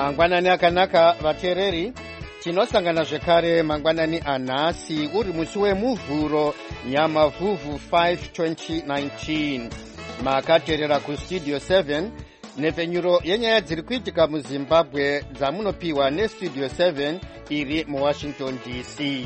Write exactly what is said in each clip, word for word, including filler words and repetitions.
Mangwanani akanaka vateereri, tinosangana zvekare mangwanani anhasi uri musi wemuvhuro Nyamavhuvhu five twenty nineteen. Makateerera kustudio seven nepfenyuro yenyaya dziri kuitika muZimbabwe dzamunopiwa nestudio seven iri muWashington D C.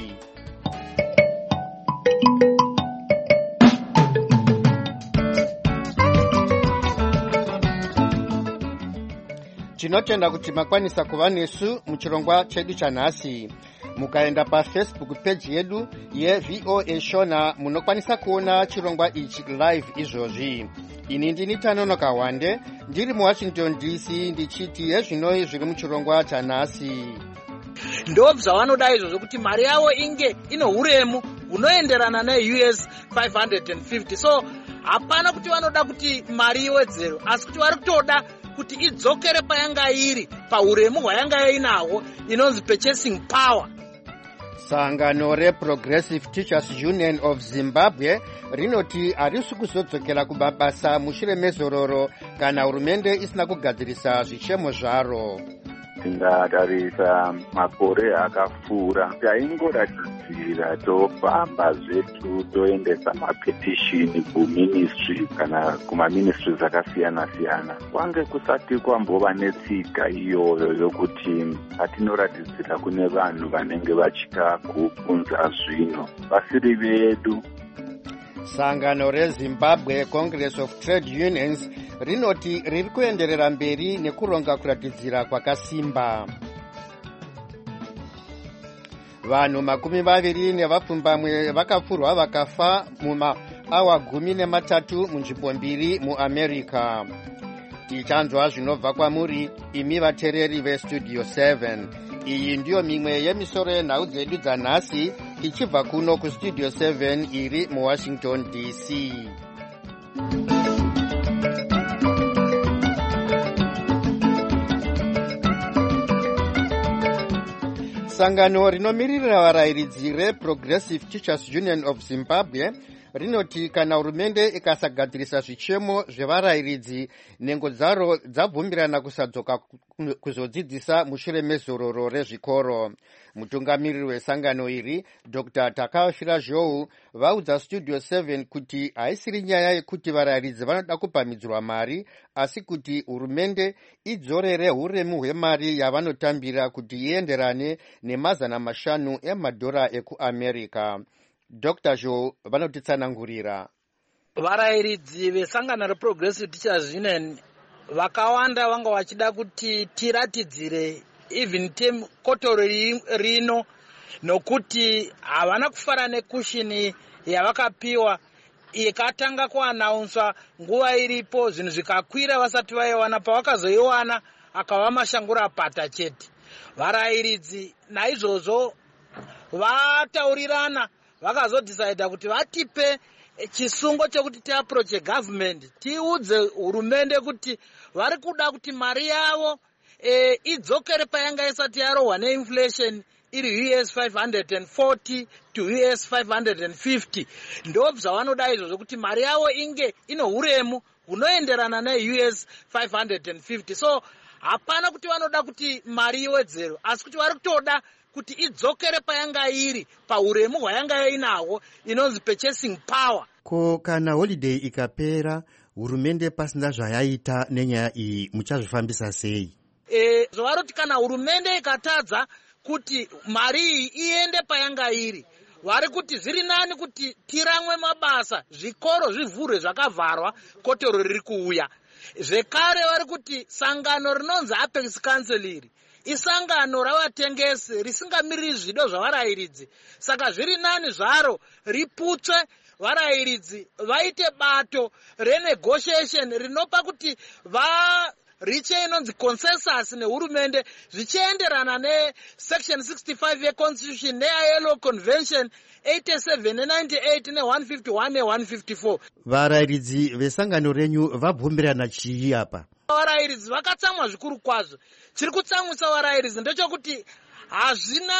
Tinotenda kuti makwanisa kuva nesu muchirongwa chedu chanhasi. Mukaenda paFacebook page yedu yeV O A Shona munokwanisa kuona chirongwa ichi live izvozvi. Ini ndini Tanonoka Wande ndiri muWashington D C ndichiti ezvinoi zviri muchirongwa chanhasi. Ndobva vanoda izvozvo kuti mari yavo inge ino huremu hunoenderana neU S five hundred fifty. So hapana kuti vanoda kuti mari iwedzero, asi kuti vari kutoda kuti idzokere payanga iri pauremu hwayanga inahwo inonzi purchasing power. Sangano reProgressive Teachers Union of Zimbabwe rinoti harisi kuzodzokera kubasa mushure mezororo kana hurumende isina kugadzirisa zvichemo zvaro. Tingatarisa makore akapfuura taingoratidzira tofamba zvetu toendesa mapetishini kuministry kana kumaministry dzakasiyana siyana. Kwange kusati kwambova netsika iyoyo yokuti patinoratidzira kune vanhu vanenge vachida kubvunza zvino vasiri vedu. Sangano reZimbabwe Congress of Trade Unions rinoti riri kuenderera mberi nekuronga kuratidzira kwakasimba. Vanhu makumi maviri nevapfumbamwe vakapfurwa vakafa mumaawa gumi nematatu munzvimbo mbiri muAmerica. Tichanzwa zvinobva kwamuri imi vateereri vestudio seven. Iyi ndiyo mimwe yemisoro yenhau dzedu dzanhasi ichibva kuno kustudio seven iri muWashington D C. Sangano rinomiririra varayiridzi reProgressive Teachers Union of Zimbabwe rinoti kana hurumende ikasagadzirisa zvichemo zvevarayiridzi nhengo dzaro dzabvumirana kusadzoka kuzodzidzisa mushure mezororo rezvikoro. Mutungamiriri wesangano iri Doctor Takashira Zhou vaudza studio seven kuti haisiri nyaya yekuti varayiridzi vanoda kupamidzwa mari, asi kuti hurumende idzorere huremu hwemari yavanotambira kuti ienderane nemazana mashanu emadhora ekuAmerica. Doctor Zhou vanotitsanangurira. Varayiridzi vesangano reProgressive Teachers Union vakawanda vanga vachida kuti tiratidzire even team kotoro rino nokuti havana kufara nekushini yavakapiwa ikatanga kuanaunzwa nguva iripo zvinhu zvikakwira vasati vaiwana, pavakazoiwana akava mashangura pata chete. Varayiridzi naizvozvo vataurirana vakazodecida kuti vatipe chisungo chekuti tiapproach government tiudze hurumende kuti vari kuda kuti mari yavo e, idzokere payanga isati yarohwa neinflation iri U S five hundred forty to U S five hundred fifty. Ndobva vanoda izvozvo kuti mari yavo inge ino huremu hunoenderana neU S five hundred fifty. So hapana kuti vanoda kuti mari iwedzero, asi kuti vari kutoda kuti idzokere payanga iri pauremu hwayanga inahwo inonzi purchasing power. Ko kana holiday ikapera hurumende pasina zvayaita nenyaya iyi muchazvifambisa sei? E, zvaroti kana hurumende ikatadza kuti mari iyi iende payanga iri, vari kuti zviri nani kuti tiramwe mabasa, zvikoro zvivhurwe zvakavharwa, kotoro riri kuuya. Zvekare vari kuti sangano rinonzi Apex Council iri isangano ravatengesi risingamiriri zvido zvavarayiridzi. Saka zviri nani zvaro riputswe, varayiridzi vaite bato renegotiation rinopa kuti va riche inonzi consensus nehurumende zvichienderana nesection sixty-five yeconstitution ne-I L O convention eighty-seven ninety-eight ne one fifty-one ne one fifty-four. Varayiridzi vesangano renyu vabvumirana chii apa? Varayiridzi vakatsamwa zvikuru kwazvo. Chiri kutsamwisa varayiridzi ndechekuti hazvina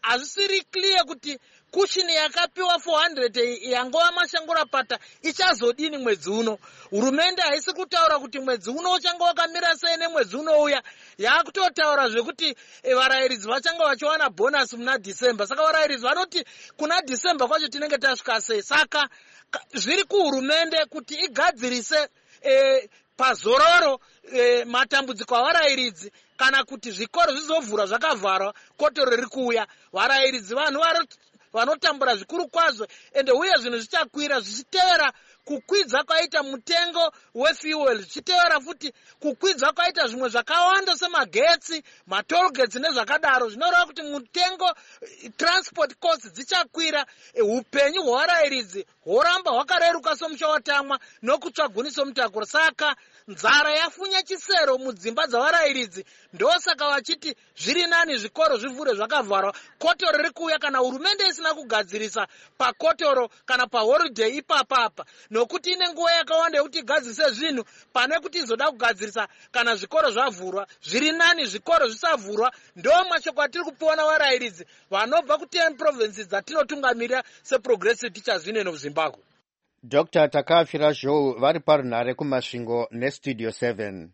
hazvisiri clear kuti kushini yakapiwa four hundred yangova mashangurapata ichazodini mwedzi uno. Hurumende haisi kutaura kuti mwedzi uno uchanga wakamira sei nemwedzi unouya. Yakutotaura zvekuti varayiridzi vachanga vachiwana bonus muna December. Saka varayiridzi vanoti kuna December kwacho tinenge tasvika sei. Saka zviri kuhurumende kuti igadzirise e, pazororo e, matambudziko avarayiridzi kana kuti zvikoro zvizovhura zvakavharwa kotoro riri kuuya. Varayiridzi vanhu vanotambura zvikuru kwazvo ende uye zvinhu zvichakwira zvichitevera kukwidza kwaita mutengo wefuel, zvichitevera futi kukwidza kwaita zvimwe zvakawanda semagetsi, matolgetsi nezvakadaro. Zvinoreva kuti mutengo transport costs dzichakwira. Upenyu hwevarayiridzi horamba hwakareruka somusha watamwa nokutsvaguniso mutakura. Saka nzara yafunya chisero mudzimba dzavarayiridzi. Ndosaka vachiti zviri nani zvikoro zvivhure zvakavharwa kotoro riri kuuya kana hurumende isina kugadzirisa pakotoro kana paholiday ipapapa, nokuti ine nguva yakawanda yekuti igadzirise zvinhu pane kuti izoda kugadzirisa kana zvikoro zvavhurwa. Zviri nani zvikoro zvisavhurwa. Ndo mashoko atiri kupiwa navarayiridzi vanobva ku10 provinces dzatinotungamirira seprogressive teachers union of Zimbabwe. Doctor Takafira Joe vari parunhare kumasvingo nestudio seven.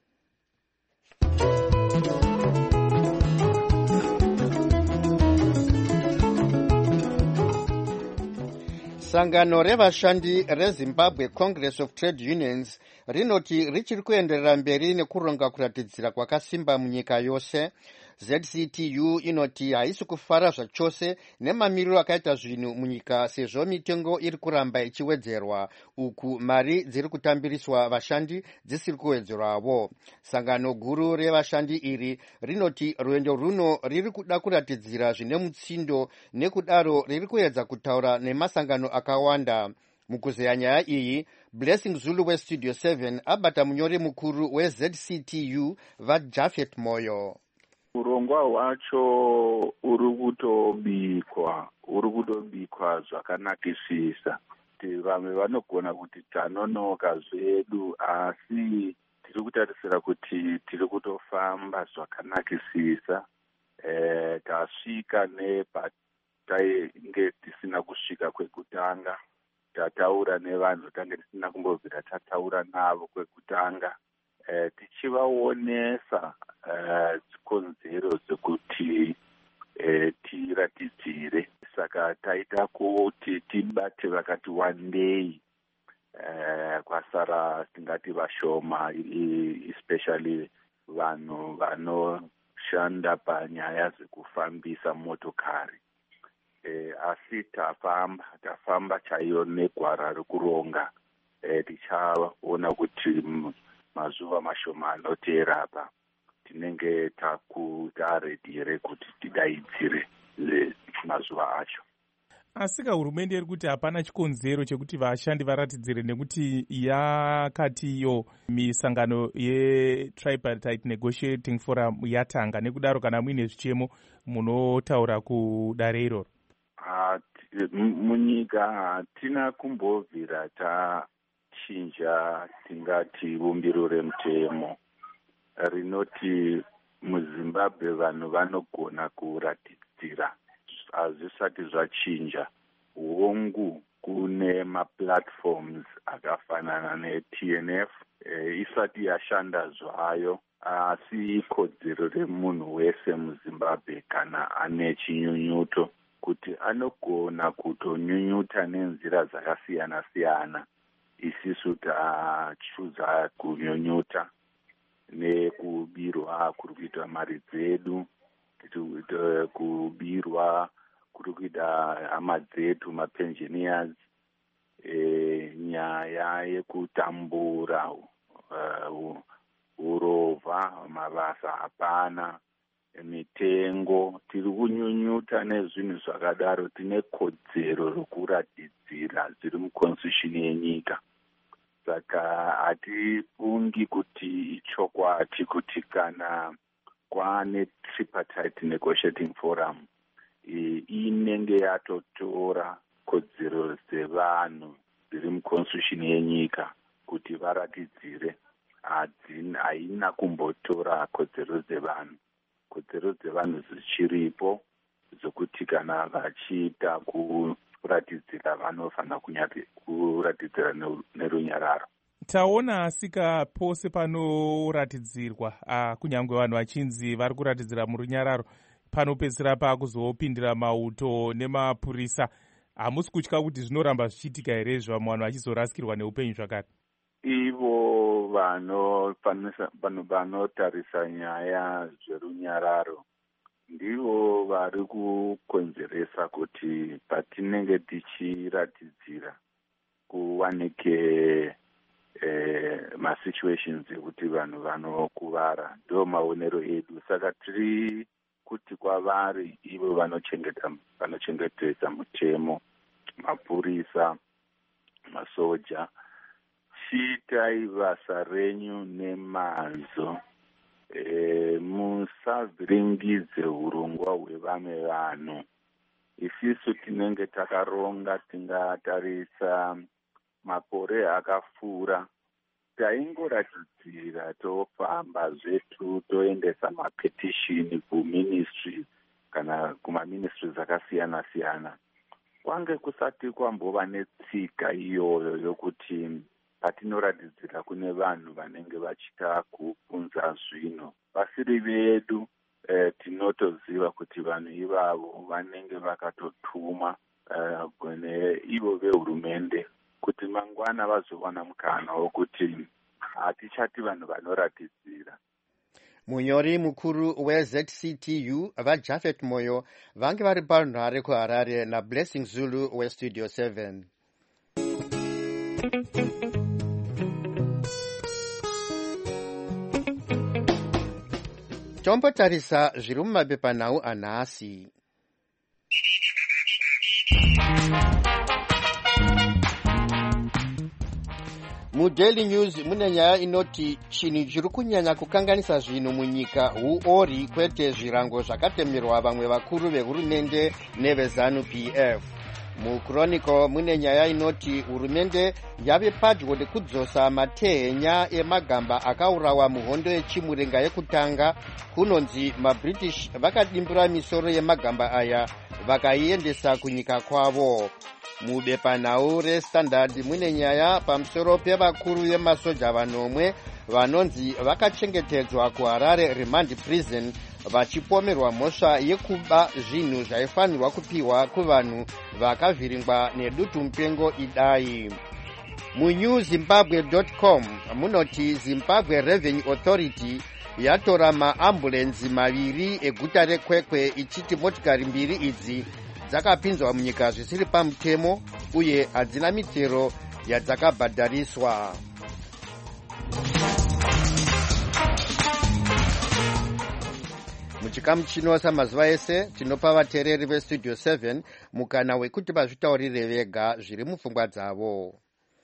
Sangano revashandi reZimbabwe Congress of Trade Unions rinoti richiri kuenderera mberi nekuronga kuratidzira kwakasimba munyika yose. Z C T U inoti haisi kufara zvachose nemamiriro akaita zvinhu munyika sezvo mitengo iri kuramba ichiwedzerwa uku mari dziri kutambiriswa vashandi dzisiri kuwedzerwavo. Sangano guru revashandi iri rinoti rwendo runo riri kuda kuratidzira zvine mutsindo, nekudaro riri kuedza kutaura nemasangano akawanda. Mukuzeya nyaya iyi, Blessing Zulu westudio seven abata munyori mukuru weZ C T U vaJafet Moyo. Urongwa hwacho uri kutobikwa, uri kutobikwa zvakanakisisa. Vamwe vanogona kuti tanonoka zvedu, asi tiri kutarisira kuti tiri kutofamba zvakanakisisa. E, tasvika nepatainge tisina kusvika kwekutanga. Tataura nevanhu tange tisina kumbobvira tataura navo kwekutanga. Uh, tichivaonesa dzikonzero uh, dzekuti uh, tiratidzire. Saka taita kuti tibate vakati wandei uh, kwasara tingati vashoma, especially vanhu vanoshanda panyaya dzekufambisa motokari. Uh, asi tafamba tafamba chaiyo negwara rekuronga. Uh, tichaona kuti mazuva mashoma anoteera apa tinenge takutarediere kuti tidaidzire mazuva acho. Asika hurumende iri kuti hapana chikonzero chekuti vashandi varatidzire nekuti yakati iyo misangano yetripartite negotiating forum yatanga, nekudaro kana muine zvichemo munotaura kudare iroro. Munyika hatina kumbobvira ta chinja tingati bumbiro remutemo rinoti muZimbabwe vanhu vanogona kuratidzira. Hazvisati zvachinja. Hongu kune maplatforms akafanana neT N F e, isati yashanda zvayo, asi ikodzero remunhu wese muZimbabwe kana ane chinyunyuto kuti anogona kutonyunyuta nenzira dzakasiyana siyana. Isisu tachuza kunyunyuta nekubirwa kuri kuita mari dzedu, kubirwa kuri kuita hama dzedu mapensioners, e, nyaya yekutambura uh, urovha, mabasa hapana, mitengo. Tiri kunyunyuta nezvinhu zvakadaro. Tine kodzero rokuratidzira zviri muconstitution yenyika. Saka hatifungi kuti ichokwadi kuti kana kwane tripartite negotiating forum inenge yatotora kodzero dzevanhu dziri muconstitution yenyika kuti varatidzire. Haina kumbotora kodzero dzevanhu. Kodzero dzevanhu dzichiripo dzokuti kana vachiita kuratidzira vanofanira kunyati kuratidzira nerunyararo. Taona asika pose panoratidzirwa uh, kunyange vanhu vachinzi vari kuratidzira murunyararo panopedzisira pakuzopindira mauto nemapurisa. Hamusi kutya kuti zvinoramba zvichiitika here zvamwe vanhu vachizorasikirwa neupenyu zvakare? Ivo vanotarisa nyaya zverunyararo ndivo vari kukonzeresa kuti patinenge tichiratidzira kuwanike eh, masituations ekuti vanhu vanokuvara. Ndo maonero edu. Saka tiri kuti kwavari ivo vanochengetedza mutemo, mapurisa, masoja, chiitai basa renyu nemazvo. E, musavhiringidze urongwa hwevamwe vanhu. Isisu tinenge takaronga tingatarisa makore akapfuura, taingoratidzira tofamba zvetu toendesa mapetishini kuministry kana kumaministries akasiyana siyana. Kwange kusati kwambova netsika iyoyo yokuti patinoratidzira kune vanhu vanenge vachita kupunza zvino. Vasiri vedu eh, tinotoziva kuti vanhu ivavo vanenge vakatotuma eh, kune ivo vehurumende kuti mangwana vazowana mukana wokuti hatichati vanhu vanoratidzira. Munyori mukuru we-Z C T U vaJafet Moyo vange vari parunhare kuHarare naBlessing Zulu weStudio seven. Tombotarisa zviri mumapepanhau anhasi. MuDaily News mune nyaya inoti chinhu chiri kunyanya kukanganisa zvinhu munyika huori kwete zvirango zvakatemerwa vamwe vakuru vehurumende nevezanu P F. MuChronicle mune nyaya inoti hurumende yave padyo nekudzosa matehenya emagamba akaurawa muhondo yechimurenga yekutanga. Kunonzi maBritish vakadimbura misoro yemagamba aya vakaiendesa kunyika kwavo. Mubepanhau reStandard mune nyaya pamusoro pevakuru vemasoja vanomwe vanonzi vakachengetedzwa kuHarare Remand Prison vachipomerwa mhosva yekuba zvinhu zvaifanirwa kupiwa kuvanhu vakavhiringwa nedutu mupengo idai. Munew Zimbabwe dot com munoti Zimbabwe Revenue Authority yatora maambulenzi maviri eguta reKwekwe ichiti motikari mbiri idzi dzakapinzwa munyika zvisiri pamutemo uye hadzina mitero yadzakabhadhariswa. Muchikamu chino samazuva ese tinopa vateereri veStudio seven mukana wekuti vazvitaurire vega zviri mupfungwa dzavo.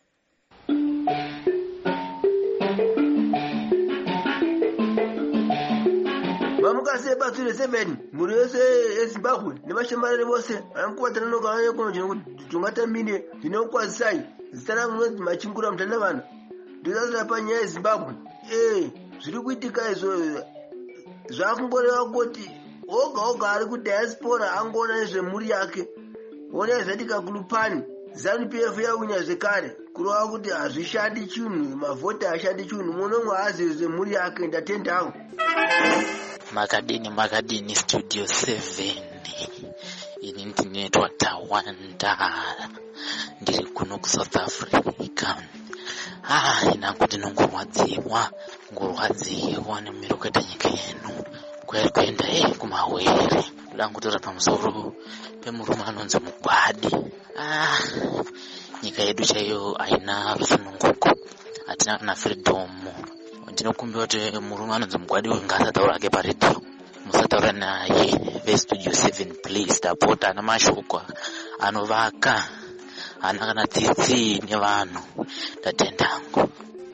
Vamukase batsire seven muri yose eZimbabwe nevashamariri vose vanokuvatana nokavanye kuno kuti tungatamire tinokwazisai zita rangu nonzi Machingura Mutanda vanhu ndikasira panyaya yeZimbabwe. Eh, zviri kuitika izvo zvakungoreva kuti oga oga ari kudiaspora angoona nezvemhuri yake. Ona zvatika kulupani zanu P F yawina zvekare kurova kuti hazvishandi chinhu, mavhoti hashandi chinhu, munomwe hazivi zvemhuri yake. Ndatendawo Makadini Makadini Studio seven ini ndinoitwa Tawanda ndiri kuno kuSouth Africa. Ah, inangu ndinongorwadziwa ngorwadziwa nemiro kuita nyika yenu kweri kuenda eh kumawere kudangutora pamusoro pemurume anonzi Mugwadi. Ah, nyika yedu chaiyo haina rusununguko, hatina kana freedom. Ndinokumbira kuti murume anonzi Mugwadi ngaasataura hake paredhiyo, musataura naye veStudio seven please. Tapota ana mashoko anovaka, ana kana tsitsi nevanhu. Ndatendangu.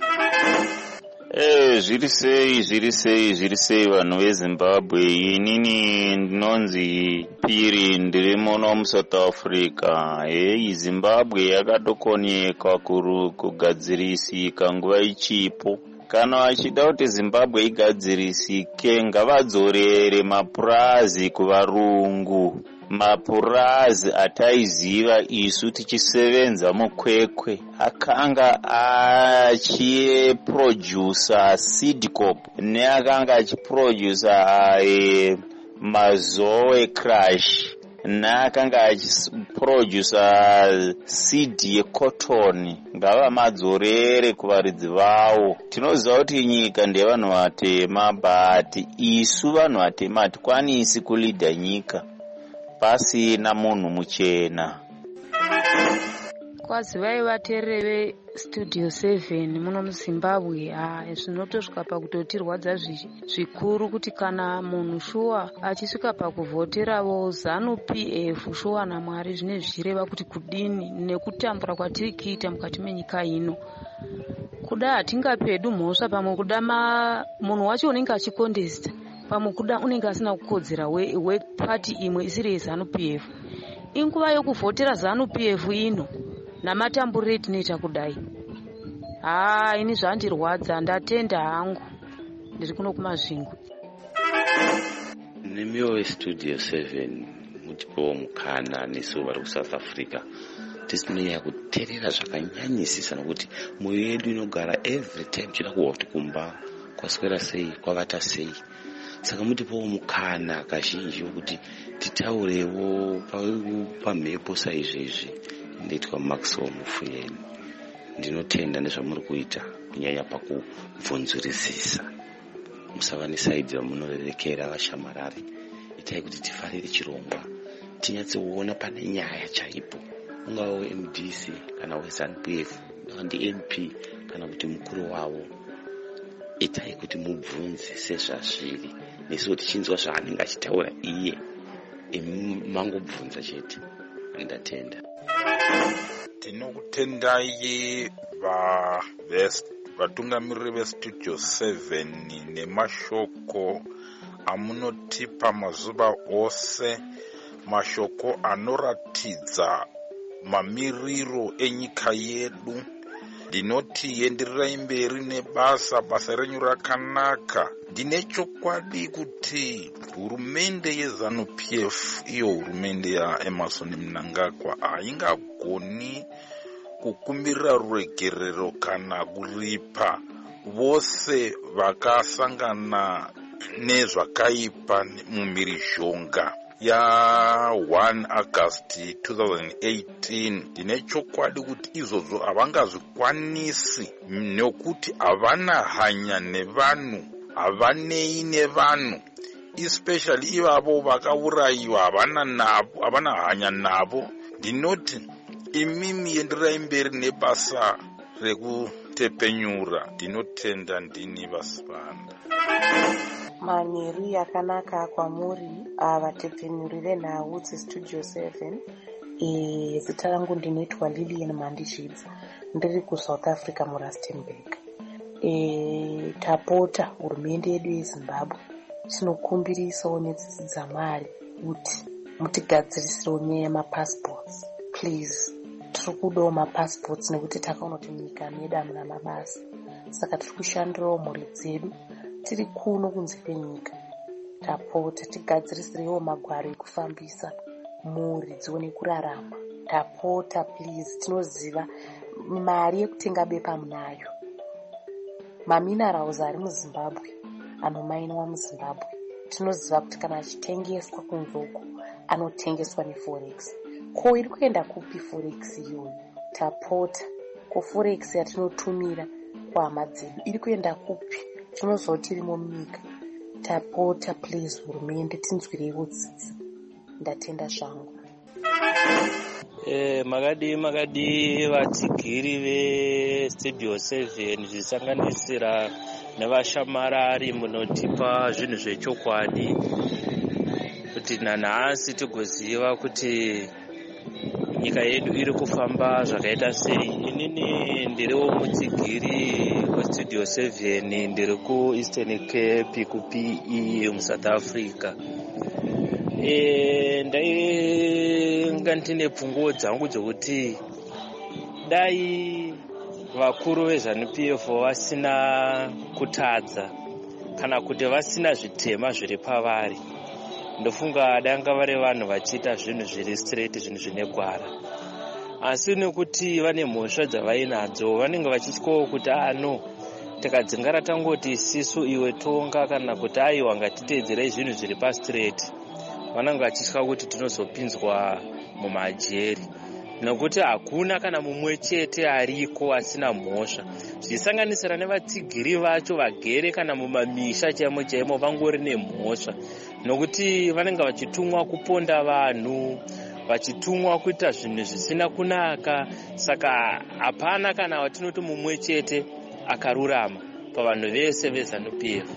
Eh, zviri sei zviri sei zviri sei vanhu veZimbabwe. Inini ndinonzi Piri ndiri muno muSouth Africa. Eh, Zimbabwe yakatokonyeka kuru kugadzirisika nguva ichipo. kana vachida kuti Zimbabwe igadzirisike ngavadzorere mapurazi kuvarungu, mapurazi ataiziva isu tichisevenza mukwekwe, akanga achiproducer Seedcorp neakanga achiproducer e, Mazoe Crush neakanga achiproducer seed yecotton. Ngava madzorere kuvaridzi vavo. Tinoziva kuti nyika ndevanhu vatema, but isu vanhu vatema hatikwanisi kulidha nyika pasina munhu muchena. Kwazivai vateereri veStudio seven muno muZimbabwe, ah zvinotosvika pakutotirwadza zvikuru kuti kana munhu shuwa achisvika pakuvhoteravo ZANU P F shuwa naMwari zvine zvichireva kuti kudini nekutambura kwatiri kuita mukati menyika ino. Kuda hatingapedu mhosva, pamwe kuda munhu wacho unenge achikondesta, pamwe kuda unenge asina kukodzera wepati imwe isiri yeZANU P F. Inguva yokuvhotera ZANU P F ino namatamburire etinoita kudai. Haa, ini zvandirwadza, ndatenda hangu, ndiri kuno kumaZvingu. Nemiwo weStudio seven mutipowo mukana nesu vari kuSouth Africa tisinonyanya kuteerera zvakanyanyisisa, nokuti mwoyo yedu inogara every time tichida kuwa kuti kumba kwaswera sei, kwavata sei. Saka mutipowo mukana kazhinji wokuti titaurewo pamhepo saizvezvi. Nditwa Maxwell Mufuyeni. Ndinotenda nezvamuri kuita, kunyanya pakubvunzurisisa. Musava nesaidhi ramunorerekera vashamarari. Itai kuti tifarire chirongwa, tinyatsoona pane nyaya chaipo. Ungava we-M D C kana we-ZANU P F, ndi M P kana kuti mukuru wavo. Itai kuti mubvunzise zvazviri, nesu tichinzwa zvaanenge achitaura iye, mangobvunza chete. Ndatenda. Tinokutendai vatungamiriri veStudio seven nemashoko amunotipa mazuva ose, mashoko anoratidza mamiriro enyika yedu. Ndinoti enderirai mberi nebasa, basa renyu rakanaka. Ndine chokwadi kuti hurumende yeZANU P F, iyo hurumende yaEmmerson Mnangagwa, haingagoni kukumbira ruregerero kana kuripa vose vakasangana nezvakaipa mumhirizhonga ya one August twenty eighteen. Ndine chokwadi kuti izvozvo havangazvikwanisi, nekuti havana hanya nevanhu, havanei nevanhu, especially ivavo vakaurayiwa, havana navo, havana hanya navo. Ndinoti imimi enderai mberi nebasa rekutepenyura. Ndinotenda ndini Vasipanda. Manheru yakanaka kwamuri vatepenyuri venhau dzeStudio seven. E, zita rangu ndinoitwa Lilian Mandishidza, ndiri kuSouth Africa muRustenburg. E, tapota hurumende yedu yeZimbabwe tinokumbirisawo netsitsi dzaMwari kuti mutigadzirisewo nyaya yemapassports please. Tiri kudawo mapassports nekuti takaona kuti nyika medu hamuna mabasa, saka tiri kushandirawo mhuri dzedu tiri kuno kunze kwenyika. Tapota tigadzirisirewo magwaro ekufambisa mhuri dzione kurarama. Tapota please, tinoziva mari yekutenga bepa munayo. Maminerals ari muZimbabwe anomainwa muZimbabwe, tinoziva kuti kana achitengeswa kunzoko anotengeswa neforex. Ko iri kuenda kupi forex iyoyo? Tapota, ko forex yatinotumira kuhama dzedu iri kuenda kupi? Tinoziva kuti irimo munyika. Tapota please, hurumende tinzwireiwo tsitsi. Ndatenda zvangu. Eh, makadi makadi vatsigiri veStudio seven zvisanganisira nevashamarari munotipa zvinhu zvechokwadi kuti nanhasi tigoziva kuti nyika yedu iri kufamba zvakaita sei. Inini ndiriwo mutsigiri weStudio seven, ndiri kuEastern Cape kuP E muSouth Africa. E, ndainga ndine pfunguo dzangu dzokuti dai vakuru vezanu P F vasina kutadza kana kuti vasina zvitema zviri pavari. Ndofunga danga vari vanhu vachiita zvinhu zviri straight, zvinhu zvine gwara. Asi nekuti vane mhosva dzavainadzo vanenge vachityawo kuti ano takadzingara tangoti isisu iwe tonga kana kuti aiwa ngatiteedzerei zvinhu zviri pastraight, vanenge vachitya kuti tinozopinzwa mumajeri, nokuti hakuna kana mumwe chete ariko asina mhosva, zvichisanganisira nevatsigiri vacho vagere kana mumamisha chaimo chaimo vangori nemhosva, nokuti vanenge vachitumwa kuponda vanhu, vachitumwa kuita zvinhu zvisina kunaka. Saka hapana kana watinoti mumwe chete akarurama pavanhu vese vezanu P F.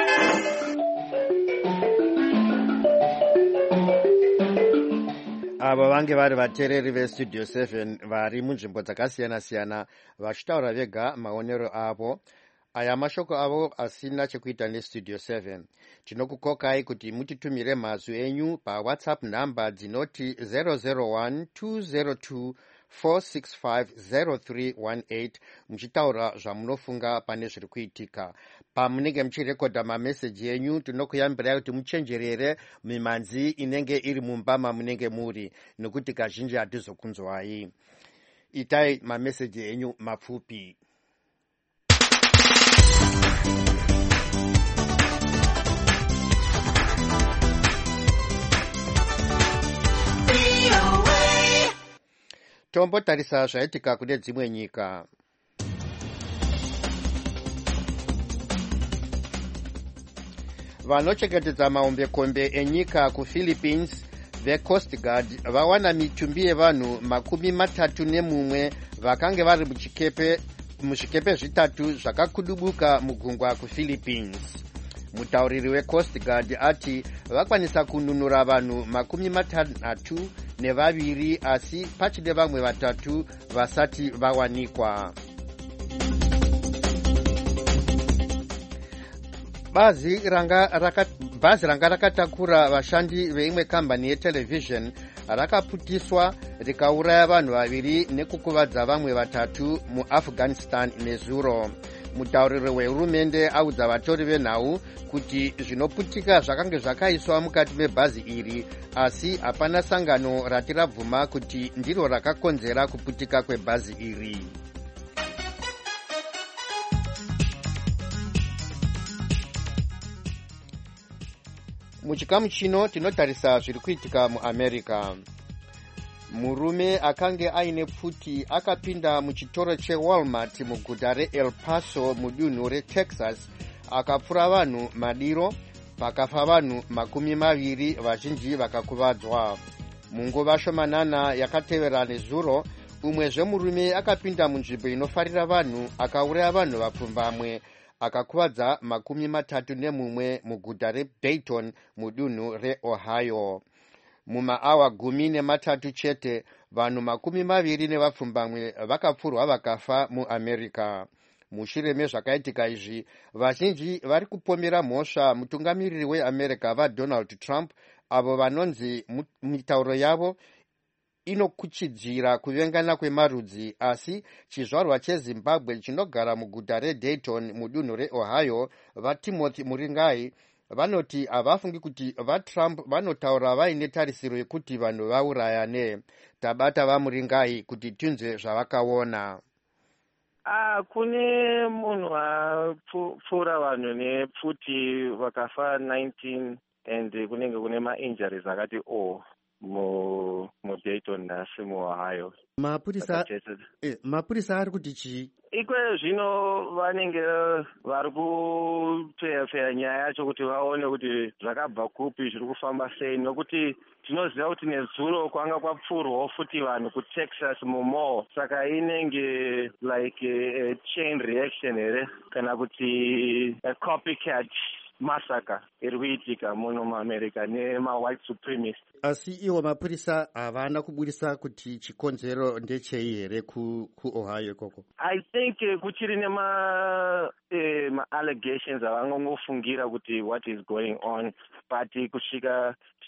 avo vange vari vateereri vestudio seven vari munzvimbo dzakasiyana-siyana vachitaura vega maonero avo. Aya mashoko avo asina chekuita nestudio seven. Tinokukokai kuti mutitumire mazwi enyu pawhatsapp nhamba dzinoti zero zero one two zero two four six five zero three one eight muchitaura zvamunofunga pane zviri kuitika. Pamunenge muchirekodha mameseji enyu tinokuyambirai kuti muchenjerere mimanzi inenge iri mumba mamunenge muri, nokuti kazhinji hatizokunzwai. Itai mameseji enyu mapfupi. Tombotarisa zvaitika kune dzimwe nyika. Vanochengetedza mahombekombe enyika kuPhilippines veCoast Guard vawana mitumbi yevanhu makumi matatu nemumwe vakange vari muchikepe muzvikepe zvitatu zvakakudubuka mugungwa kuPhilippines. Mutauriri weCoast Guard ati vakwanisa kununura vanhu makumi matanhatu nevaviri, asi pachine vamwe vatatu vasati vawanikwa. Bazi ranga raka bhazi ranga rakatakura vashandi veimwe kambani yetelevhizheni rakaputiswa rikauraya vanhu vaviri nekukuvadza vamwe vatatu muAfghanistan nezuro. Mutauriri wehurumende audza vatori venhau kuti zvinoputika zvakange zvakaiswa mukati mebhazi iri, asi hapana sangano rati rabvuma kuti ndiro rakakonzera kuputika kwebhazi iri. Muchikamu chino tinotarisa zviri kuitika muAmerica. Murume akange aine pfuti akapinda muchitoro cheWalmart muguta reEl Paso mudunhu reTexas akapfura vanhu madiro, pakafa vanhu makumi maviri, vazhinji vakakuvadzwa. Munguva shomanana yakatevera nezuro, umwezve murume akapinda munzvimbo inofarira vanhu akauraya vanhu vapfumbamwe akakuvadza makumi matatu nemumwe muguta reDayton mudunhu reOhio. Mumaawa gumi nematatu chete vanhu makumi maviri nevapfumbamwe vakapfurwa vakafa muAmerica. Mushure mezvakaitika izvi, vazhinji vari kupomera mhosva mutungamiriri weAmerica vaDonald Trump, avo vanonzi mitauro yavo inokuchidzira kuvengana kwemarudzi, asi chizvarwa cheZimbabwe chinogara muguta reDayton mudunhu reOhio vaTimothy Muringai vanoti havafungi kuti vaTrump vanotaura vaine tarisiro yekuti vanhu vaurayane. Tabata vaMuringai kuti tinzwe zvavakaona. Ah, kune munhu apfura vanhu nepfuti vakafa nineteen and kunenge kune ma-injuries akati o mu muDayton nasi muOhio. Mapurisa eh, mapurisa ari kuti chii? Ikwe zvino vanenge vari kutefeya nyaya yacho kuti vaone kuti zvakabva kupi, zviri kufamba sei, nokuti tinoziva kuti nezuro kwanga kwapfurwawo futi vanhu kuTexas mumall, saka inenge like a, a chain reaction here kana kuti a copycat massacre iri kuitika muno muAmerica nema-white supremacist. Asi iwo mapurisa havana kubudisa kuti chikonzero ndechei here ku kuOhio ikoko? I think uh, kuchiri nema uh, ma allegations avangongofungira kuti what is going on, but kusvika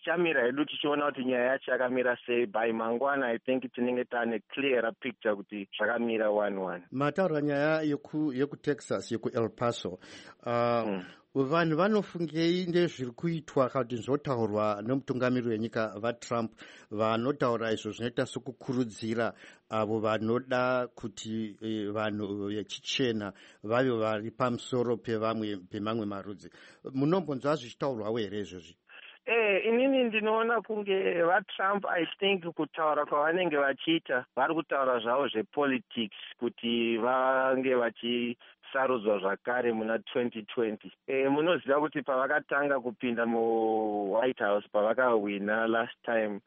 tichamira hedu tichiona kuti nyaya yacho yakamira sei. By mangwana I think tinenge tane clearer picture kuti zvakamira one one. Mataura nyaya yeku yekutexas yeku El Paso. Uh, mm. Vanhu vanofungei ndezviri kuitwa kana kuti zvotaurwa nemutungamiri wenyika vaTrump vanotaura izvo zvinoita sokukurudzira avo vanoda kuti eh, vanhu vechichena vave vari pamusoro pevamwe pemamwe marudzi. Munombonzwa zvichitaurwawo here izvozvi? Eh, inini ndinoona kunge vaTrump I think kutaura kwavanenge vachiita vari kutaura zvavo zvepolitics kuti vange vachisarudzwa zvakare muna twenty twenty. Eh, munoziva kuti pavakatanga kupinda muWhite House pavakawina last time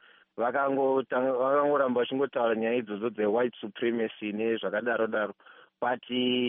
vakangoramba vachingotaura nyaya idzodzo dze-white supremacy nezvakadaro daro, but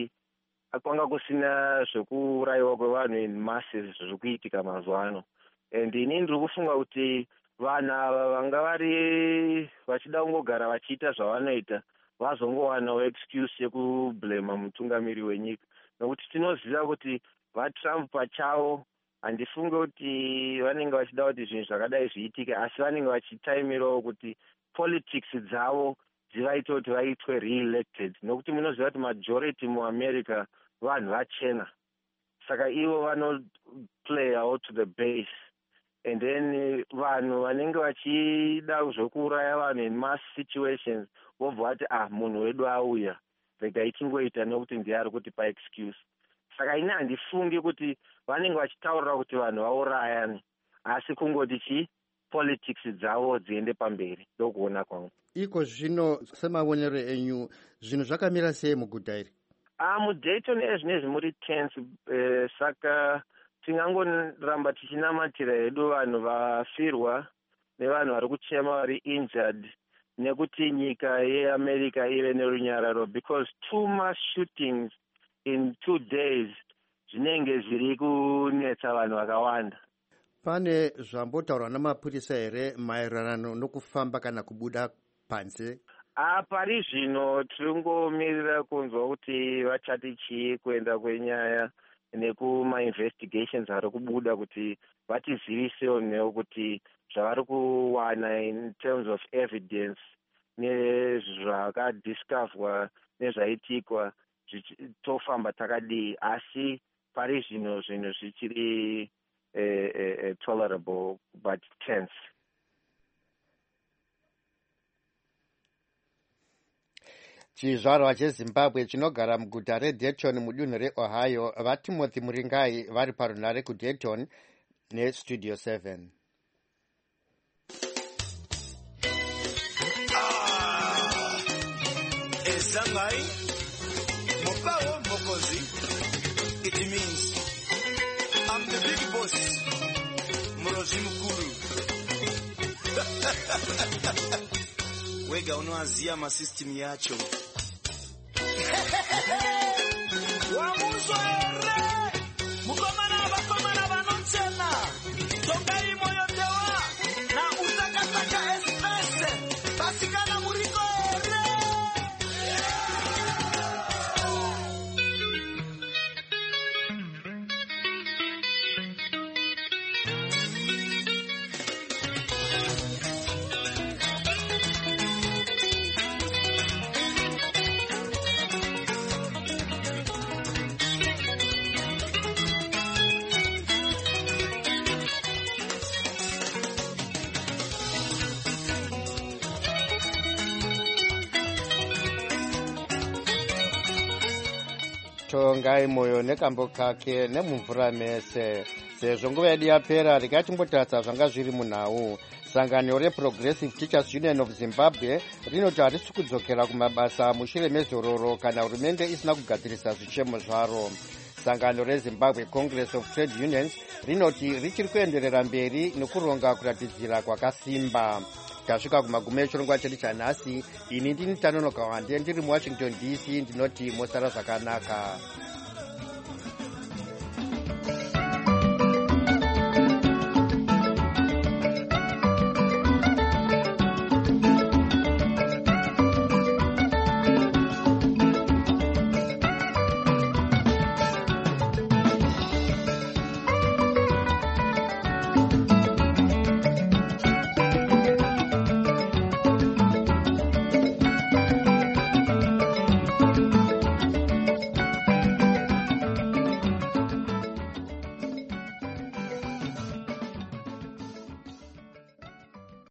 kwanga kusina zvekuurayiwa kwevanhu in masses zviri kuitika mazuva ano. And ini ndiri kufunga kuti vanhu ava vanga vari vachida kungogara vachiita zvavanoita vazongowanawo excuse yekublema mutungamiri wenyika, nokuti tinoziva kuti vaTrump pachavo handifunge kuti vanenge vachida kuti zvinhu zvakadai zviitike, asi vanenge vachitaimirawo kuti politics dzavo dzivaite kuti vaitwe re-elected, nokuti munoziva kuti majority muAmerica vanhu vachena, saka ivo vanoplayawo to the base. And then vanhu vanenge vachida zvokuuraya vanhu in mass situations vobva vati ah munhu wedu auya regai tingoita nokuti ndiye ari kutipa excuse. Saka ini handifungi kuti vanenge vachitaurira kuti vanhu vaurayani, asi kungoti chi politics dzavo dziende pamberi ndokuona kwangu. Iko zvino semaonero enyu zvinhu zvakamira sei muguta iri? Ah, muDayton ezvinezvi muri tense, eh, saka tingangoramba tichinamatira hedu vanhu vafirwa nevanhu vari kuchema vari injured nekuti nyika yeAmerica ive nerunyararo, because two mass shootings in two days zvinenge zviri kunetsa vanhu vakawanda. Pane zvambotaurwa namapurisa here maererano nokufamba kana kubuda panze? Ah, pari zvino tiringomirira kunzwa kuti vachati chii kuenda kwenyaya nekuma-investigations ari kubuda kuti vatizivisewo newo kuti zvavari kuwana in terms of evidence nezvakadiscoverwa nezvaitikwa tofamba takadii, asi pari zvino zvinhu zvichiri eh, eh, tolerable but tense. Chizvarwa cheZimbabwe chinogara muguta reDayton mudunhu reOhio vaTimothy Muringai vari parunhare kuDayton neStudio seven. Ah, Ezangai Mopao Mokozi. It means I'm the big boss. Murozi mukuru. Wega unoazia masystem yacho. Wamuzwere mukomana vakomana vanonchena tongai moyo tewa na utakataka espese basikana muriko ere. Tongai moyo nekambo kake nemumvura mese. Sezvo nguva yedu yapera, regai timbotaridza zvanga zviri munhau. Sangano reProgressive Teachers Union of Zimbabwe rinoti harisi kudzokera kumabasa mushure mezororo kana hurumende isina kugadzirisa zvichemo zvaro. Sangano reZimbabwe Congress of Trade Unions rinoti richiri kuenderera mberi nekuronga kuratidzira kwakasimba. Tasvika kumagumo echirongwa chedu chanhasi. Ini ndini Tanonoka Wande ndiri muWashington D C, ndinoti mosara zvakanaka.